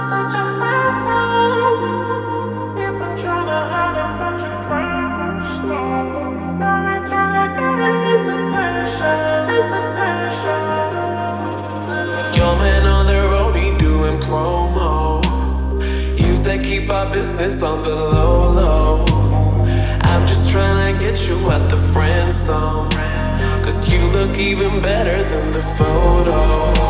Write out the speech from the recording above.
Your man on the road, he doing promo. You said keep our business on the low, low. I'm just trying to get you out the friend zone, 'cause you look even better than the photo.